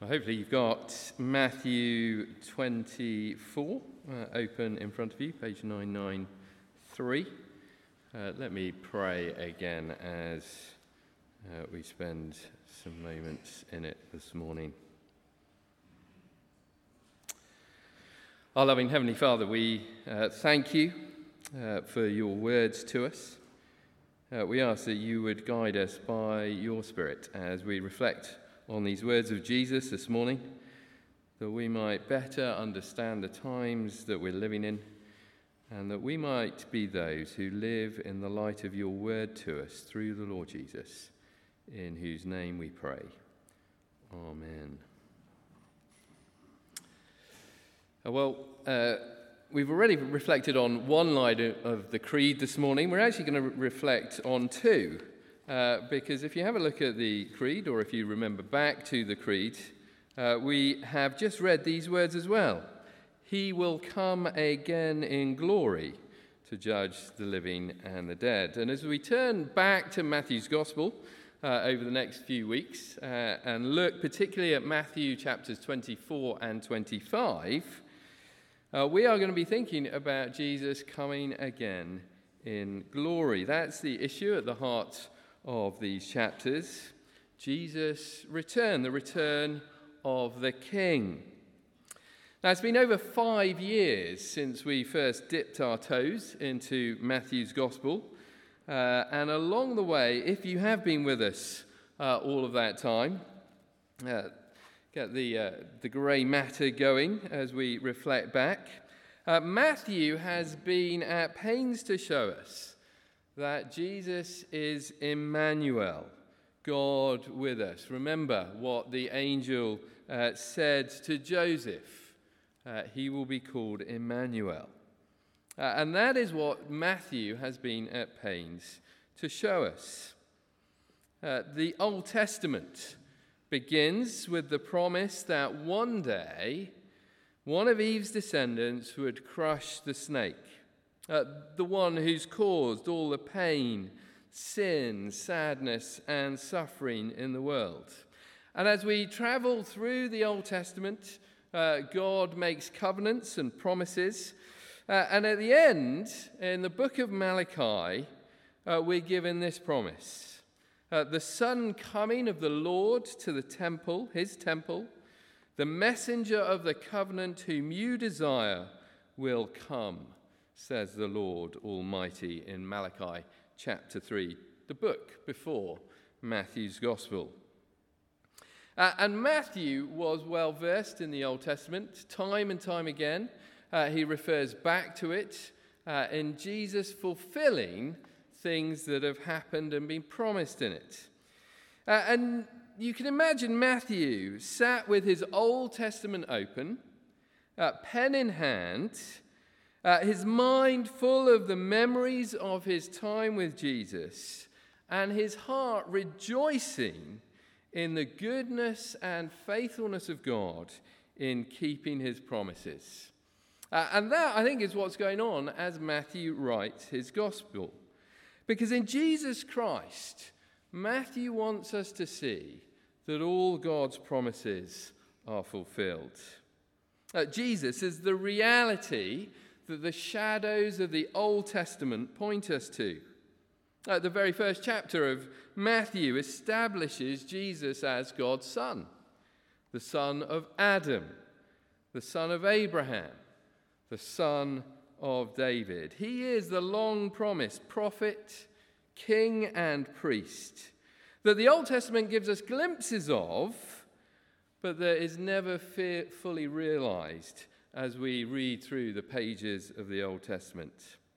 Well, hopefully you've got Matthew 24 open in front of you, page 993. Let me pray again as we spend some moments in it this morning. Our loving Heavenly Father, we thank you for your words to us. We ask that you would guide us by your Spirit as we reflect on these words of Jesus this morning, that we might better understand the times that we're living in, and that we might be those who live in the light of your word to us through the Lord Jesus, in whose name we pray. Amen. We've already reflected on one line of the Creed this morning. We're actually going to reflect on two. Because if you have a look at the Creed, or if you remember back to the Creed, we have just read these words as well. He will come again in glory to judge the living and the dead. And as we turn back to Matthew's Gospel over the next few weeks and look particularly at Matthew chapters 24 and 25, we are going to be thinking about Jesus coming again in glory. That's the issue at the heart of these chapters. Jesus' return, the return of the King. Now, it's been over 5 years since we first dipped our toes into Matthew's Gospel. And along the way, if you have been with us all of that time, get the grey matter going as we reflect back. Matthew has been at pains to show us that Jesus is Emmanuel, God with us. Remember what the angel said to Joseph. He will be called Emmanuel. And that is what Matthew has been at pains to show us. The Old Testament begins with the promise that one day one of Eve's descendants would crush the snake. The one who's caused all the pain, sin, sadness, and suffering in the world. And as we travel through the Old Testament, God makes covenants and promises. And at the end, in the book of Malachi, we're given this promise. The sudden coming of the Lord to the temple, his temple, the messenger of the covenant whom you desire will come, says the Lord Almighty in Malachi chapter 3, the book before Matthew's Gospel. And Matthew was well versed in the Old Testament. Time and time again, he refers back to it in Jesus fulfilling things that have happened and been promised in it. And you can imagine Matthew sat with his Old Testament open, pen in hand, his mind full of the memories of his time with Jesus, and his heart rejoicing in the goodness and faithfulness of God in keeping his promises. And that, I think, is what's going on as Matthew writes his gospel. Because in Jesus Christ, Matthew wants us to see that all God's promises are fulfilled. Jesus is the reality that the shadows of the Old Testament point us to. The very first chapter of Matthew establishes Jesus as God's son, the son of Adam, the son of Abraham, the son of David. He is the long-promised prophet, king, and priest that the Old Testament gives us glimpses of, but that is never fully realized as we read through the pages of the Old Testament.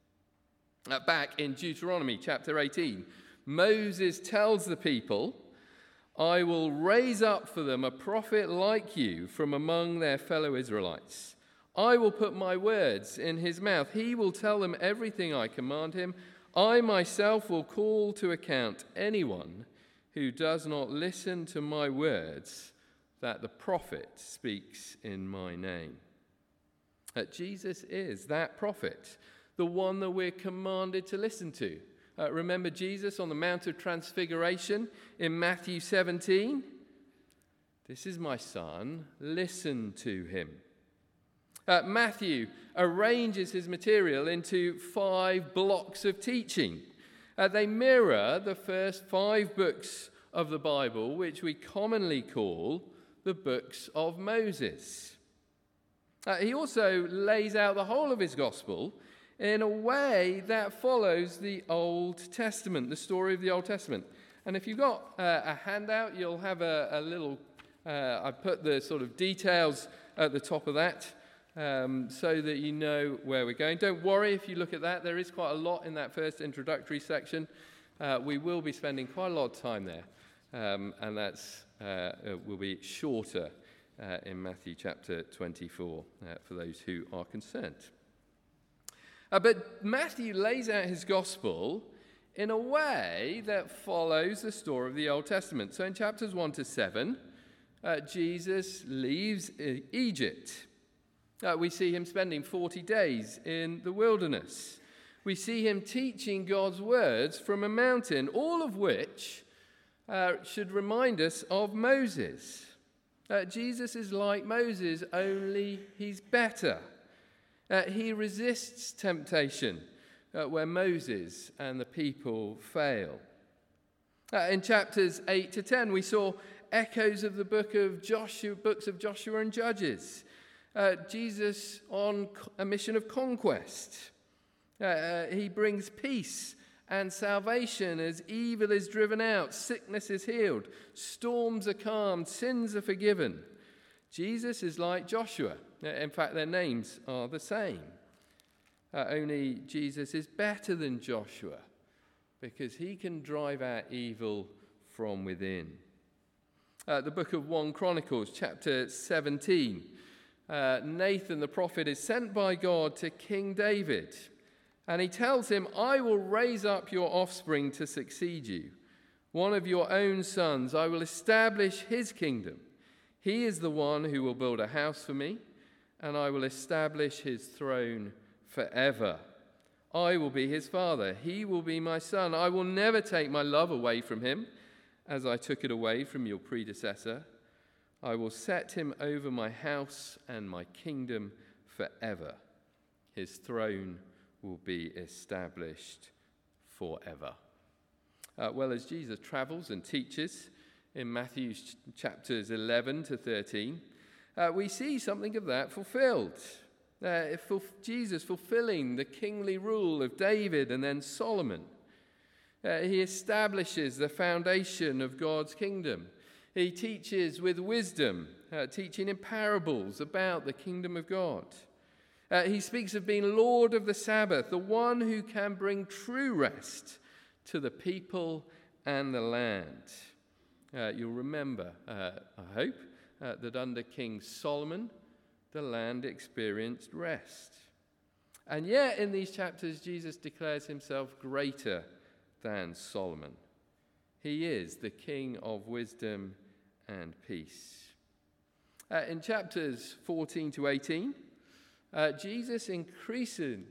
Back in Deuteronomy chapter 18, Moses tells the people, I will raise up for them a prophet like you from among their fellow Israelites. I will put my words in his mouth. He will tell them everything I command him. I myself will call to account anyone who does not listen to my words that the prophet speaks in my name. Jesus is that prophet, the one that we're commanded to listen to. Remember Jesus on the Mount of Transfiguration in Matthew 17? This is my son, listen to him. Matthew arranges his material into 5 blocks of teaching. They mirror the first 5 books of the Bible, which we commonly call the books of Moses. He also lays out the whole of his gospel in a way that follows the Old Testament, the story of the Old Testament. And if you've got a handout, you'll have a little, I put the sort of details at the top of that so that you know where we're going. Don't worry if you look at that. There is quite a lot in that first introductory section. We will be spending quite a lot of time there. And that's will be shorter in Matthew chapter 24 for those who are concerned. But Matthew lays out his gospel in a way that follows the story of the Old Testament. So in chapters 1 to 7, Jesus leaves Egypt. We see him spending 40 days in the wilderness. We see him teaching God's words from a mountain, all of which should remind us of Moses. Jesus is like Moses, only he's better. He resists temptation where Moses and the people fail. In chapters 8 to 10, we saw echoes of the books of Joshua and Judges. Jesus on a mission of conquest. He brings peace and salvation as evil is driven out, sickness is healed, storms are calmed, sins are forgiven. Jesus is like Joshua. In fact, their names are the same. Only Jesus is better than Joshua because he can drive out evil from within. The book of 1 Chronicles, chapter 17. Nathan the prophet is sent by God to King David. And he tells him, I will raise up your offspring to succeed you. One of your own sons, I will establish his kingdom. He is the one who will build a house for me, and I will establish his throne forever. I will be his father. He will be my son. I will never take my love away from him, as I took it away from your predecessor. I will set him over my house and my kingdom forever. His throne will be established forever. As Jesus travels and teaches in Matthew chapters 11 to 13, we see something of that fulfilled. Jesus fulfilling the kingly rule of David and then Solomon. He establishes the foundation of God's kingdom. He teaches with wisdom, teaching in parables about the kingdom of God. He speaks of being Lord of the Sabbath, the one who can bring true rest to the people and the land. You'll remember, I hope, that under King Solomon, the land experienced rest. And yet, in these chapters, Jesus declares himself greater than Solomon. He is the King of wisdom and peace. In chapters 14 to 18, Jesus increasingly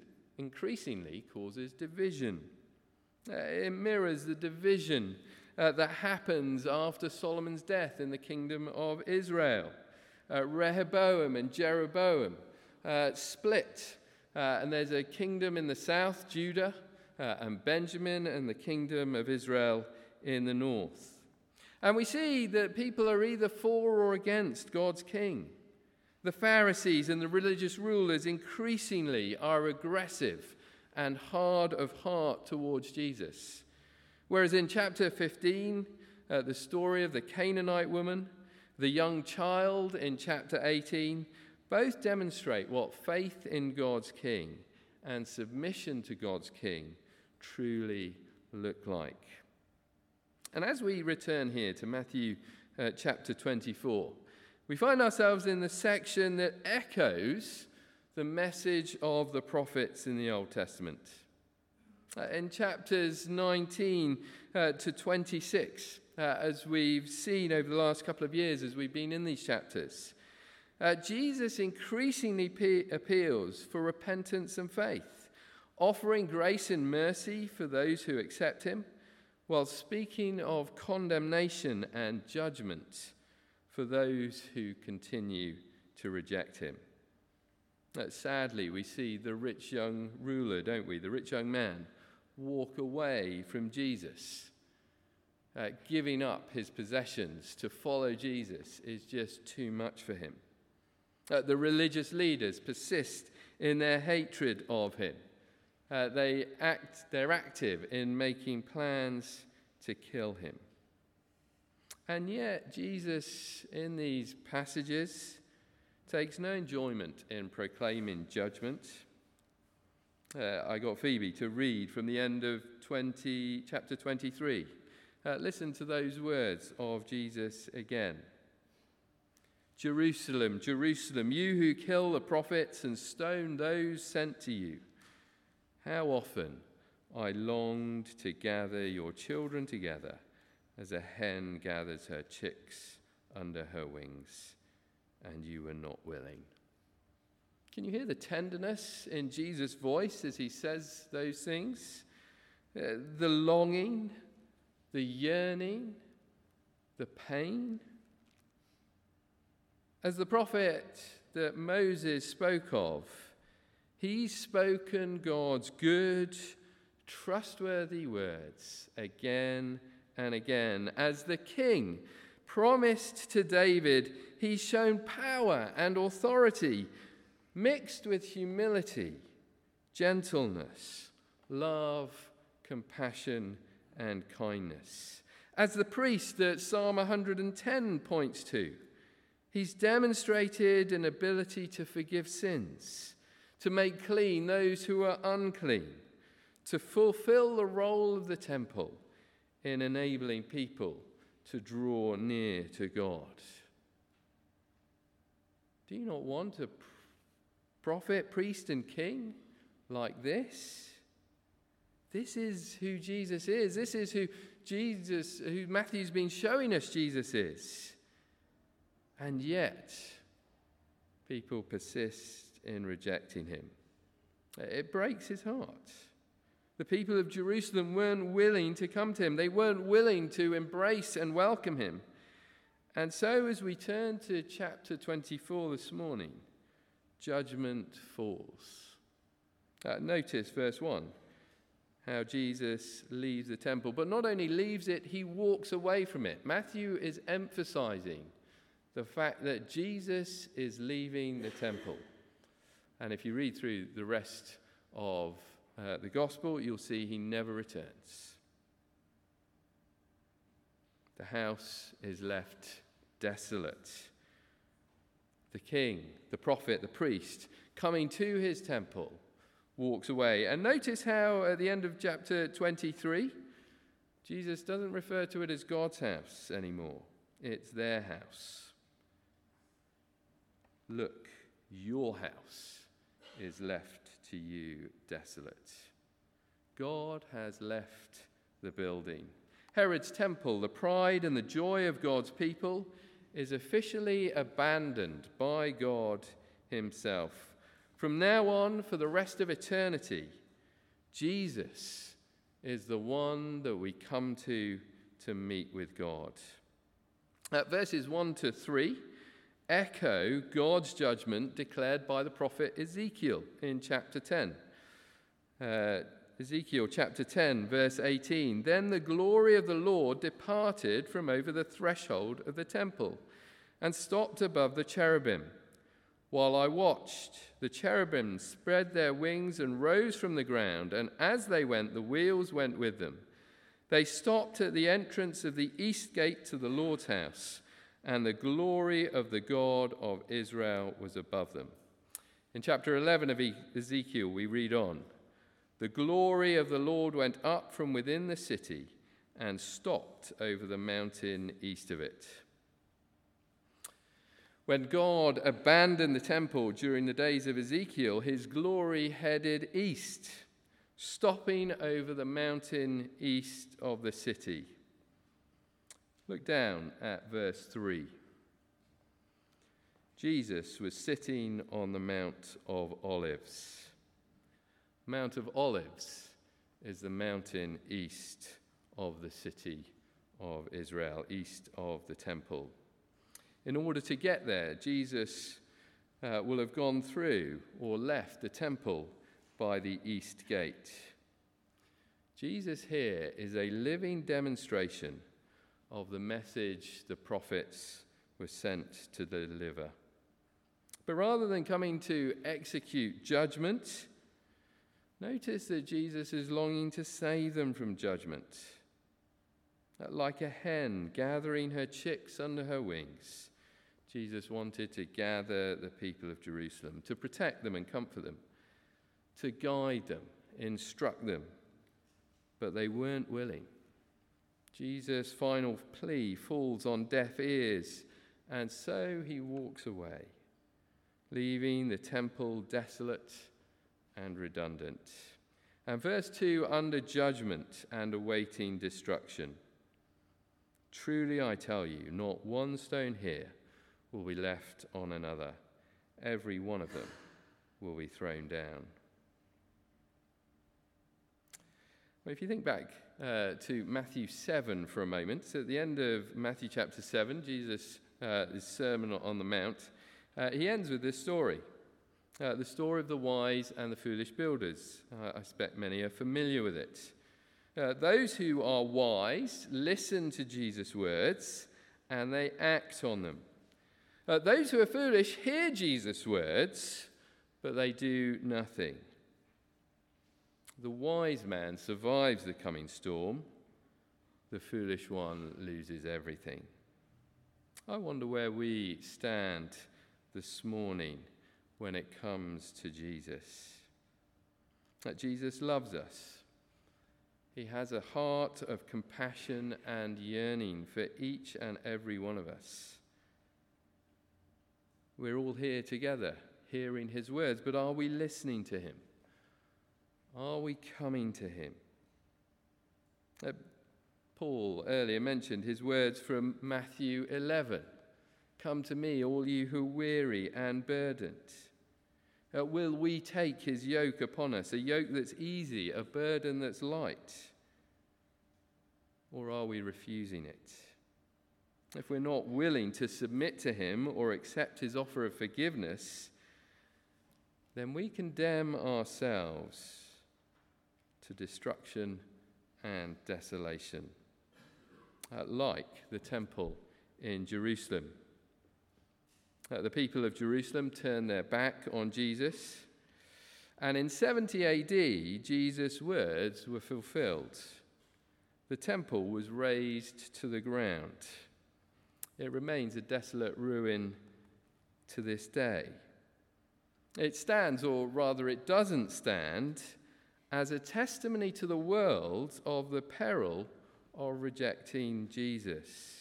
causes division. It mirrors the division that happens after Solomon's death in the kingdom of Israel. Rehoboam and Jeroboam split, and there's a kingdom in the south, Judah, and Benjamin, and the kingdom of Israel in the north. And we see that people are either for or against God's king. The Pharisees and the religious rulers increasingly are aggressive and hard of heart towards Jesus. Whereas in chapter 15, the story of the Canaanite woman, the young child in chapter 18, both demonstrate what faith in God's king and submission to God's king truly look like. And as we return here to Matthew chapter 24, we find ourselves in the section that echoes the message of the prophets in the Old Testament. In chapters 19 to 26, as we've seen over the last couple of years as we've been in these chapters, Jesus increasingly appeals for repentance and faith, offering grace and mercy for those who accept him, while speaking of condemnation and judgment for those who continue to reject him. Sadly, we see the rich young ruler, don't we? The rich young man walk away from Jesus. Giving up his possessions to follow Jesus is just too much for him. The religious leaders persist in their hatred of him. They're active in making plans to kill him. And yet, Jesus, in these passages, takes no enjoyment in proclaiming judgment. I got Phoebe to read from the end of chapter 23. Listen to those words of Jesus again. Jerusalem, Jerusalem, you who kill the prophets and stone those sent to you. How often I longed to gather your children together as a hen gathers her chicks under her wings, and you were not willing. Can you hear the tenderness in Jesus' voice as he says those things? The longing, the yearning, the pain. As the prophet that Moses spoke of, he's spoken God's good, trustworthy words again and again. As the king promised to David, he's shown power and authority mixed with humility, gentleness, love, compassion, and kindness. As the priest that Psalm 110 points to, he's demonstrated an ability to forgive sins, to make clean those who are unclean, to fulfill the role of the temple in enabling people to draw near to God. Do you not want a prophet, priest, and king like this? This is who Jesus is. This is who Matthew's been showing us Jesus is. And yet, people persist in rejecting him. It breaks his heart. The people of Jerusalem weren't willing to come to him. They weren't willing to embrace and welcome him. And so as we turn to chapter 24 this morning, judgment falls. Notice verse 1, how Jesus leaves the temple. But not only leaves it, he walks away from it. Matthew is emphasizing the fact that Jesus is leaving the temple. And if you read through the rest of the gospel, you'll see he never returns. The house is left desolate. The king, the prophet, the priest, coming to his temple, walks away. And notice how at the end of chapter 23, Jesus doesn't refer to it as God's house anymore. It's their house. Look, your house is left to you desolate. God has left the building. Herod's temple, the pride and the joy of God's people, is officially abandoned by God himself. From now on, for the rest of eternity, Jesus is the one that we come to meet with God. Verses 1 to 3 echo God's judgment declared by the prophet Ezekiel in chapter 10. Ezekiel chapter 10, verse 18. Then the glory of the Lord departed from over the threshold of the temple and stopped above the cherubim. While I watched, the cherubim spread their wings and rose from the ground, and as they went, the wheels went with them. They stopped at the entrance of the east gate to the Lord's house, and the glory of the God of Israel was above them. In chapter 11 of Ezekiel, we read on. The glory of the Lord went up from within the city and stopped over the mountain east of it. When God abandoned the temple during the days of Ezekiel, his glory headed east, stopping over the mountain east of the city. Look down at verse 3. Jesus was sitting on the Mount of Olives. Mount of Olives is the mountain east of the city of Israel, east of the temple. In order to get there, Jesus will have gone through or left the temple by the east gate. Jesus here is a living demonstration of the message the prophets were sent to deliver. But rather than coming to execute judgment, notice that Jesus is longing to save them from judgment. Like a hen gathering her chicks under her wings, Jesus wanted to gather the people of Jerusalem, to protect them and comfort them, to guide them, instruct them. But they weren't willing. Jesus' final plea falls on deaf ears, and so he walks away, leaving the temple desolate and redundant. And verse 2, under judgment and awaiting destruction. Truly I tell you, not one stone here will be left on another. Every one of them will be thrown down. Well, if you think back to Matthew 7 for a moment, so at the end of Matthew chapter 7, Jesus' Sermon on the Mount, he ends with this story, the story of the wise and the foolish builders. I expect many are familiar with it. Those who are wise listen to Jesus' words and they act on them. Those who are foolish hear Jesus' words, but they do nothing. The wise man survives the coming storm. The foolish one loses everything. I wonder where we stand this morning when it comes to Jesus. That Jesus loves us. He has a heart of compassion and yearning for each and every one of us. We're all here together, hearing his words, but are we listening to him? Are we coming to him? Paul earlier mentioned his words from Matthew 11. Come to me, all you who are weary and burdened. Will we take his yoke upon us, a yoke that's easy, a burden that's light? Or are we refusing it? If we're not willing to submit to him or accept his offer of forgiveness, then we condemn ourselves to destruction and desolation, like the temple in Jerusalem. The people of Jerusalem turned their back on Jesus, and in 70 AD, Jesus' words were fulfilled. The temple was razed to the ground. It remains a desolate ruin to this day. It stands, or rather it doesn't stand, as a testimony to the world of the peril of rejecting Jesus.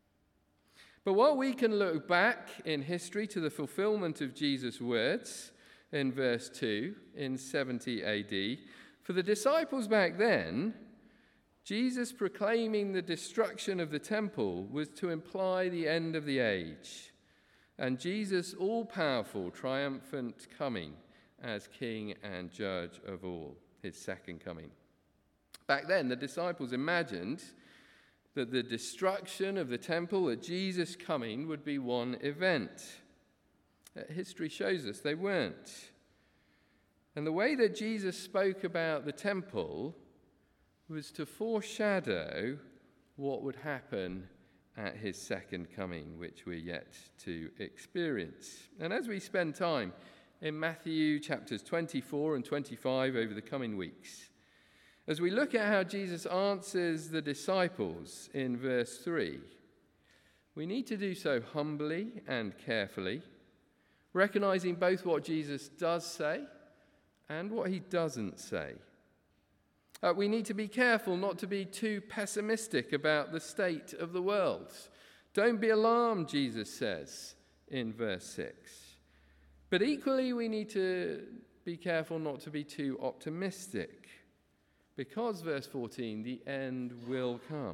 But while we can look back in history to the fulfillment of Jesus' words in verse 2 in 70 AD, for the disciples back then, Jesus proclaiming the destruction of the temple was to imply the end of the age, and Jesus' all-powerful, triumphant coming as King and Judge of all, his second coming. Back then, the disciples imagined that the destruction of the temple at Jesus' coming would be one event. History shows us they weren't. And the way that Jesus spoke about the temple was to foreshadow what would happen at his second coming, which we're yet to experience. And as we spend time in Matthew chapters 24 and 25 over the coming weeks, as we look at how Jesus answers the disciples in verse 3, we need to do so humbly and carefully, recognizing both what Jesus does say and what he doesn't say. We need to be careful not to be too pessimistic about the state of the world. Don't be alarmed, Jesus says in verse 6. But equally, we need to be careful not to be too optimistic, because, verse 14, the end will come.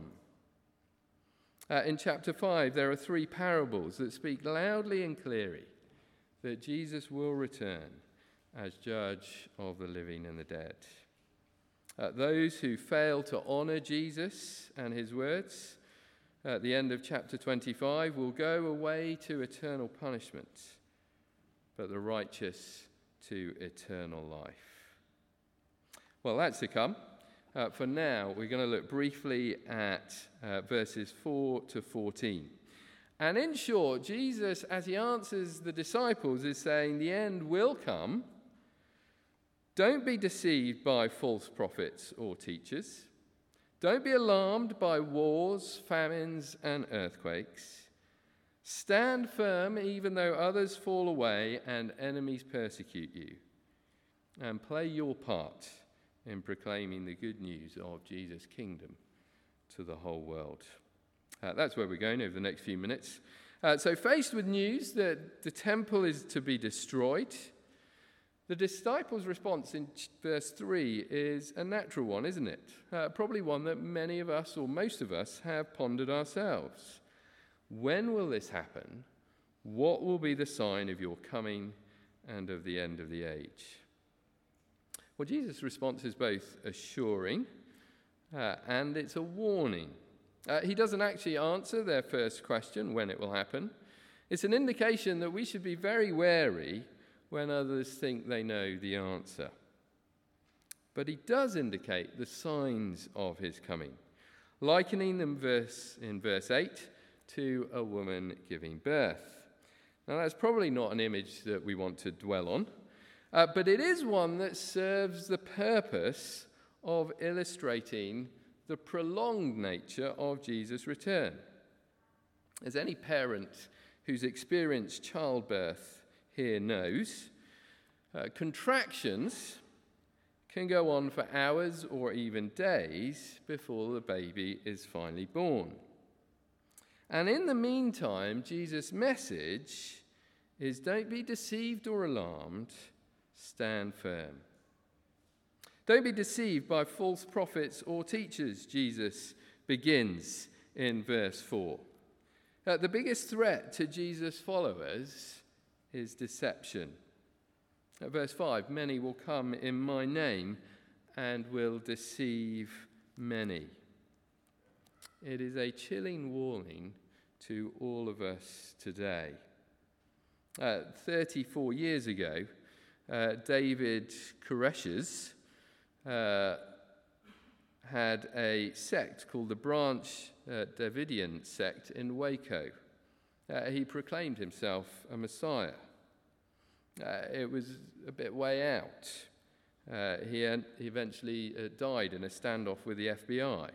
In chapter 5, there are 3 parables that speak loudly and clearly that Jesus will return as judge of the living and the dead. Those who fail to honor Jesus and his words at the end of chapter 25 will go away to eternal punishment, but the righteous to eternal life. Well, that's to come. For now, we're going to look briefly at verses 4 to 14. And in short, Jesus, as he answers the disciples, is saying the end will come. Don't be deceived by false prophets or teachers. Don't be alarmed by wars, famines, and earthquakes. Stand firm even though others fall away and enemies persecute you. And play your part in proclaiming the good news of Jesus' kingdom to the whole world. That's where we're going over the next few minutes. So faced with news that the temple is to be destroyed, the disciples' response in verse 3 is a natural one, isn't it? Probably one that many of us, or most of us, have pondered ourselves. When will this happen? What will be the sign of your coming and of the end of the age? Well, Jesus' response is both assuring and it's a warning. He doesn't actually answer their first question, when it will happen. It's an indication that we should be very wary when others think they know the answer. But he does indicate the signs of his coming, likening them in verse 8 to a woman giving birth. Now, that's probably not an image that we want to dwell on, but it is one that serves the purpose of illustrating the prolonged nature of Jesus' return. As any parent who's experienced childbirth here knows, contractions can go on for hours or even days before the baby is finally born. And in the meantime, Jesus' message is don't be deceived or alarmed, stand firm. Don't be deceived by false prophets or teachers, Jesus begins in verse 4. The biggest threat to Jesus' followers is deception. At verse 5, many will come in my name and will deceive many. It is a chilling warning to all of us today. 34 years ago, David Koresh had a sect called the Branch Davidian sect in Waco. He proclaimed himself a Messiah. It was a bit way out. He eventually died in a standoff with the FBI.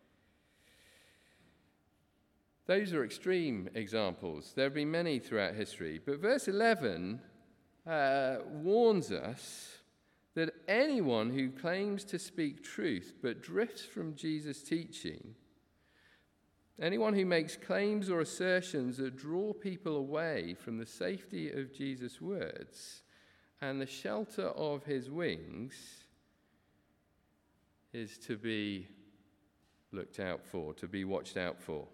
Those are extreme examples. There have been many throughout history. But verse 11 warns us that anyone who claims to speak truth but drifts from Jesus' teaching, anyone who makes claims or assertions that draw people away from the safety of Jesus' words and the shelter of his wings is to be looked out for, to be watched out for.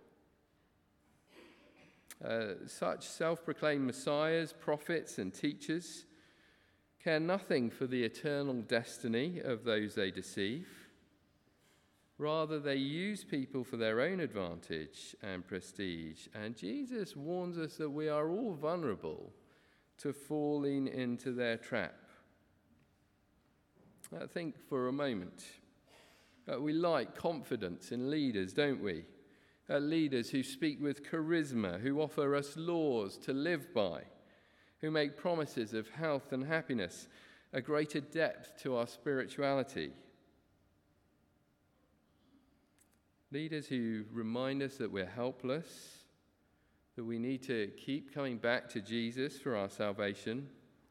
Such self-proclaimed messiahs, prophets, and teachers care nothing for the eternal destiny of those they deceive. Rather, they use people for their own advantage and prestige. And Jesus warns us that we are all vulnerable to falling into their trap. Think for a moment. We like confidence in leaders, don't we? Leaders who speak with charisma, who offer us laws to live by, who make promises of health and happiness, a greater depth to our spirituality. Leaders who remind us that we're helpless, that we need to keep coming back to Jesus for our salvation,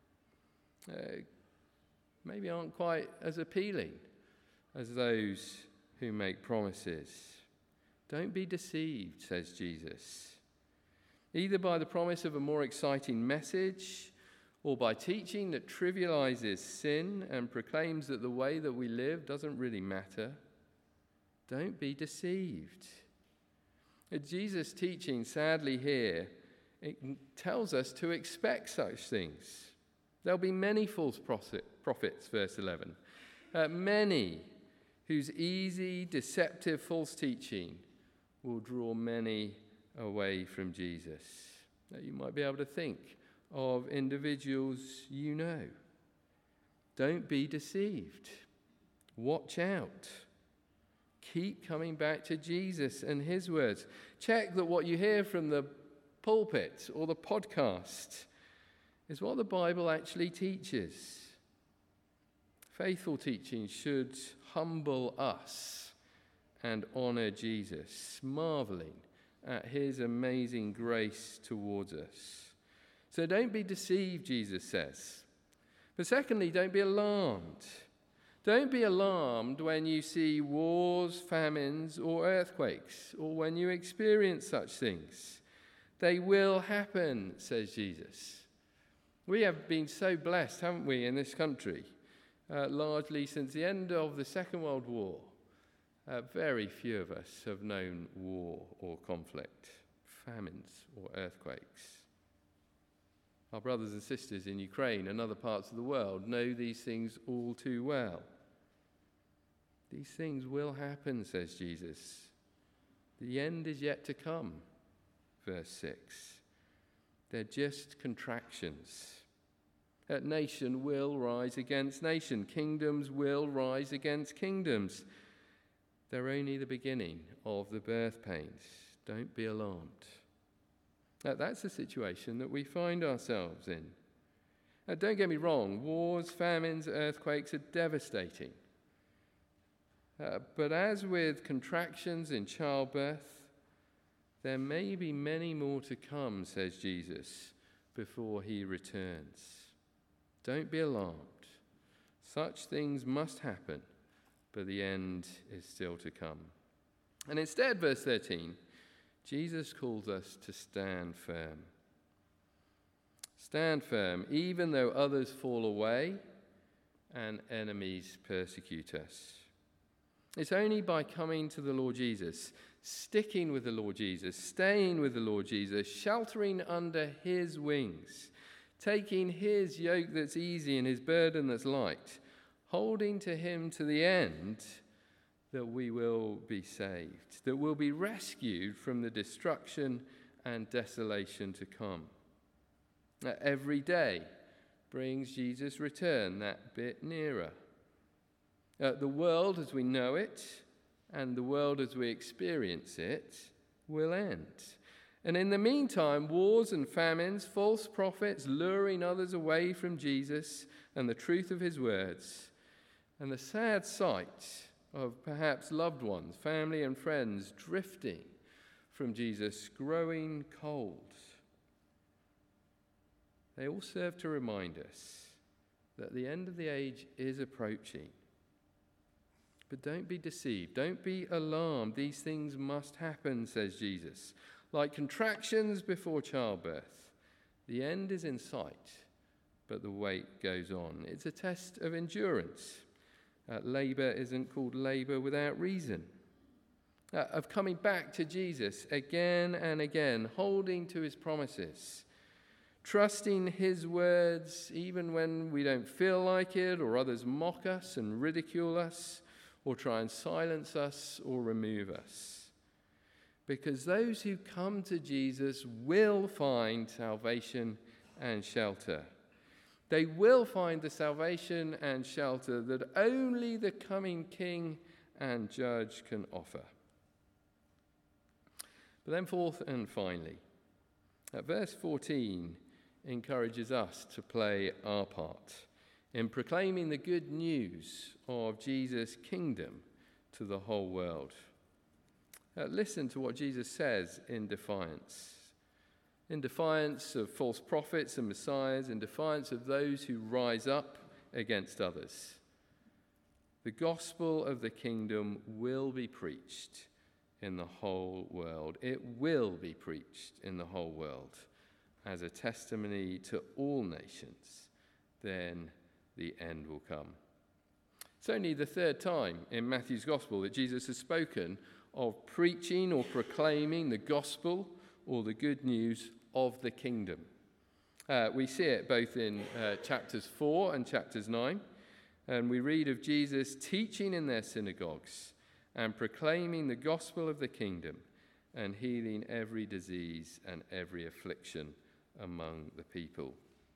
maybe aren't quite as appealing as those who make promises. Don't be deceived, says Jesus, either by the promise of a more exciting message or by teaching that trivializes sin and proclaims that the way that we live doesn't really matter. Don't be deceived. Jesus' teaching, sadly here, it tells us to expect such things. There'll be many false prophets, verse 11. Many whose easy, deceptive, false teaching will draw many away from Jesus. Now, you might be able to think of individuals you know. Don't be deceived. Watch out. Keep coming back to Jesus and his words. Check that what you hear from the pulpit or the podcast is what the Bible actually teaches. Faithful teaching should humble us and honor Jesus, marveling at his amazing grace towards us. So don't be deceived, Jesus says. But secondly, don't be alarmed. Don't be alarmed when you see wars, famines, or earthquakes, or when you experience such things. They will happen, says Jesus. We have been so blessed, haven't we, in this country, largely since the end of the Second World War. Very few of us have known war or conflict, famines or earthquakes. Our brothers and sisters in Ukraine and other parts of the world know these things all too well. These things will happen, says Jesus. The end is yet to come, verse 6. They're just contractions. That nation will rise against nation. Kingdoms will rise against kingdoms. They're only the beginning of the birth pains. Don't be alarmed. That's the situation that we find ourselves in. Don't get me wrong, wars, famines, earthquakes are devastating. But as with contractions in childbirth, there may be many more to come, says Jesus, before he returns. Don't be alarmed. Such things must happen, but the end is still to come. And instead, verse 13, Jesus calls us to stand firm. Stand firm, even though others fall away and enemies persecute us. It's only by coming to the Lord Jesus, sticking with the Lord Jesus, staying with the Lord Jesus, sheltering under his wings, taking his yoke that's easy and his burden that's light, holding to him to the end, that we will be saved, that we'll be rescued from the destruction and desolation to come. Every day brings Jesus' return that bit nearer. The world as we know it and the world as we experience it will end. And in the meantime, wars and famines, false prophets luring others away from Jesus and the truth of his words, and the sad sight of perhaps loved ones, family and friends drifting from Jesus, growing cold. They all serve to remind us that the end of the age is approaching. But don't be deceived. Don't be alarmed. These things must happen, says Jesus. Like contractions before childbirth, the end is in sight, but the wait goes on. It's a test of endurance. Labour isn't called labour without reason. Of coming back to Jesus again and again, holding to his promises, trusting his words even when we don't feel like it, or others mock us and ridicule us, or try and silence us or remove us. Because those who come to Jesus will find salvation and shelter. They will find the salvation and shelter that only the coming King and Judge can offer. But then fourth and finally, verse 14 encourages us to play our part in proclaiming the good news of Jesus' kingdom to the whole world. Listen to what Jesus says in defiance. In defiance of false prophets and messiahs, in defiance of those who rise up against others. The gospel of the kingdom will be preached in the whole world. It will be preached in the whole world as a testimony to all nations. Then the end will come. It's only the third time in Matthew's gospel that Jesus has spoken of preaching or proclaiming the gospel or the good news of the kingdom. We see it both in chapters 4 and chapters 9, and we read of Jesus teaching in their synagogues and proclaiming the gospel of the kingdom and healing every disease and every affliction among the people.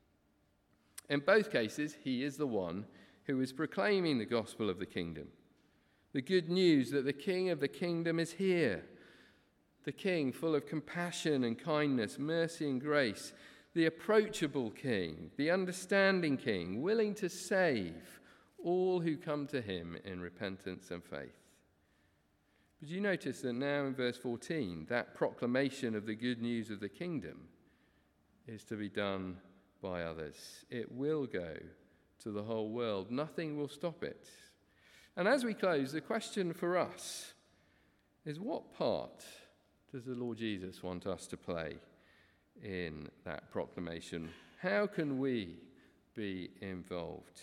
In both cases, he is the one who is proclaiming the gospel of the kingdom, the good news that the King of the kingdom is here, the King full of compassion and kindness, mercy and grace, the approachable King, the understanding King, willing to save all who come to him in repentance and faith. But you notice that now in verse 14, that proclamation of the good news of the kingdom is to be done by others. It will go to the whole world. Nothing will stop it. And as we close, the question for us is, what part does the Lord Jesus want us to play in that proclamation? How can we be involved?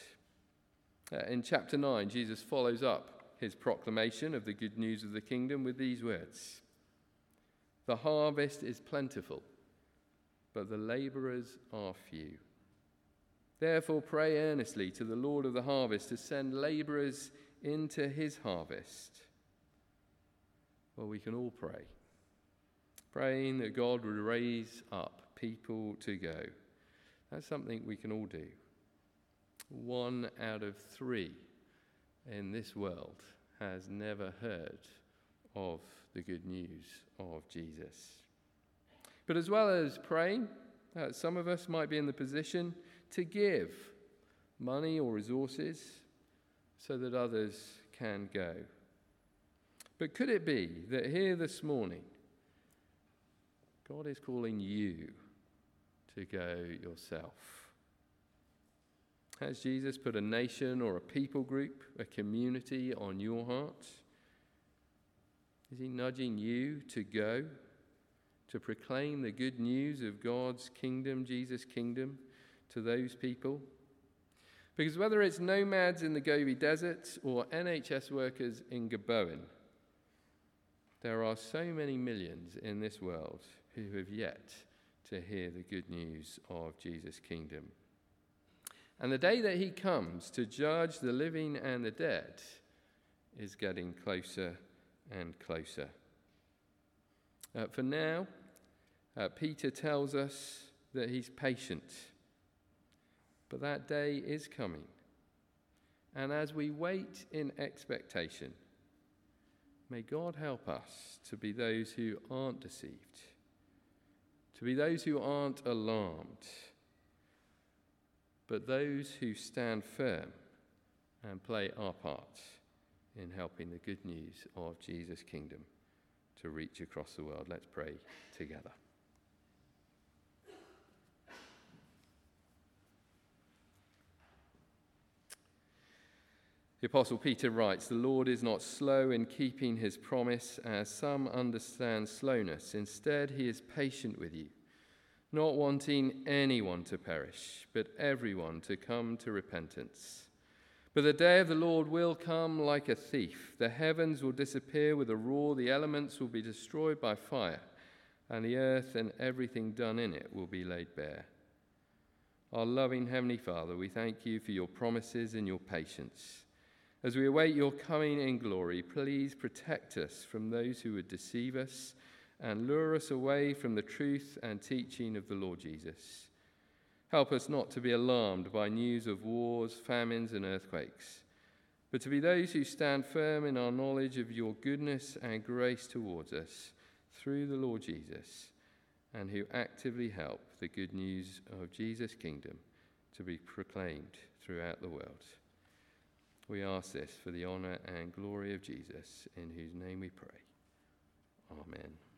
In chapter 9, Jesus follows up his proclamation of the good news of the kingdom with these words: "The harvest is plentiful, but the laborers are few. Therefore pray earnestly to the Lord of the harvest to send laborers into his harvest." Well, we can all pray, praying that God would raise up people to go. That's something we can all do. 1 out of 3 in this world has never heard of the good news of Jesus. But as well as praying, some of us might be in the position to give money or resources so that others can go. But could it be that here this morning, God is calling you to go yourself? Has Jesus put a nation or a people group, a community on your heart? Is he nudging you to go, to proclaim the good news of God's kingdom, Jesus' kingdom, to those people? Because whether it's nomads in the Gobi Desert or NHS workers in Gaboan, there are so many millions in this world who have yet to hear the good news of Jesus' kingdom. And the day that he comes to judge the living and the dead is getting closer and closer. For now, Peter tells us that he's patient. But that day is coming. And as we wait in expectation, may God help us to be those who aren't deceived, to be those who aren't alarmed, but those who stand firm and play our part in helping the good news of Jesus' kingdom to reach across the world. Let's pray together. The Apostle Peter writes, "The Lord is not slow in keeping his promise, as some understand slowness. Instead, he is patient with you, not wanting anyone to perish, but everyone to come to repentance. But the day of the Lord will come like a thief. The heavens will disappear with a roar, the elements will be destroyed by fire, and the earth and everything done in it will be laid bare. Our loving Heavenly Father, we thank you for your promises and your patience. As we await your coming in glory, please protect us from those who would deceive us and lure us away from the truth and teaching of the Lord Jesus. Help us not to be alarmed by news of wars, famines, and earthquakes, but to be those who stand firm in our knowledge of your goodness and grace towards us through the Lord Jesus, and who actively help the good news of Jesus' kingdom to be proclaimed throughout the world. We ask this for the honour and glory of Jesus, in whose name we pray. Amen.